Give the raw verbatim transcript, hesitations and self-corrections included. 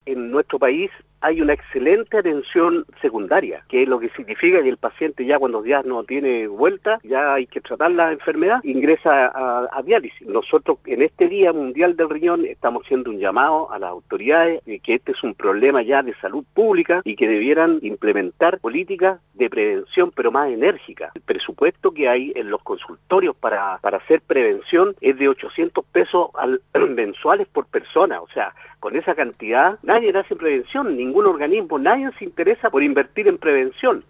en nuestro país hay una excelente atención secundaria, que es lo que significa que el paciente ya cuando ya no tiene vuelta, ya hay que tratar la enfermedad, ingresa a, a diálisis. Nosotros en este Día Mundial del Riñón estamos haciendo un llamado a las autoridades de que este es un problema ya de salud pública y que debieran implementar políticas de prevención pero más enérgicas. El presupuesto que hay en los consultorios para, para hacer prevención es de ochocientos pesos al, mensuales por persona, o sea, con esa cantidad nadie hace prevención, ningún organismo, nadie se interesa por invertir en prevención.